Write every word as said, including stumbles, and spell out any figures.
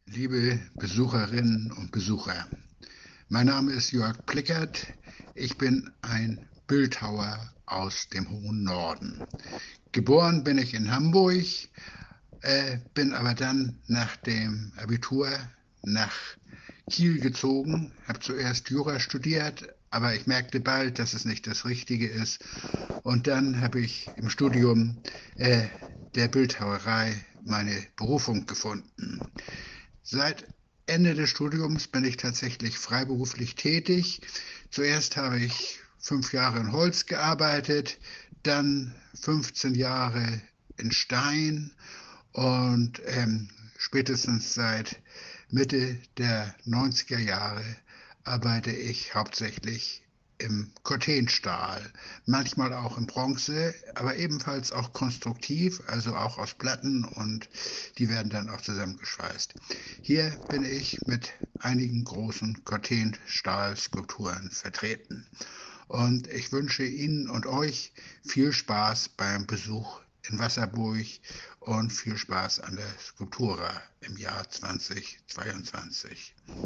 Liebe Besucherinnen und Besucher, mein Name ist Jörg Plickert. Ich bin ein Bildhauer aus dem hohen Norden. Geboren bin ich in Hamburg, äh, bin aber dann nach dem Abitur nach Kiel gezogen, habe zuerst Jura studiert, aber ich merkte bald, dass es nicht das Richtige ist. Und dann habe ich im Studium äh, der Bildhauerei meine Berufung gefunden. Seit Ende des Studiums bin ich tatsächlich freiberuflich tätig. Zuerst habe ich fünf Jahre in Holz gearbeitet, dann fünfzehn Jahre in Stein und ähm, spätestens seit Mitte der neunziger Jahre arbeite ich hauptsächlich im Cortenstahl, manchmal auch in Bronze, aber ebenfalls auch konstruktiv, also auch aus Platten, und die werden dann auch zusammengeschweißt. Hier bin ich mit einigen großen Cortenstahl-Skulpturen vertreten. Und ich wünsche Ihnen und euch viel Spaß beim Besuch in Wasserburg und viel Spaß an der Skulptura im Jahr zweitausendzweiundzwanzig.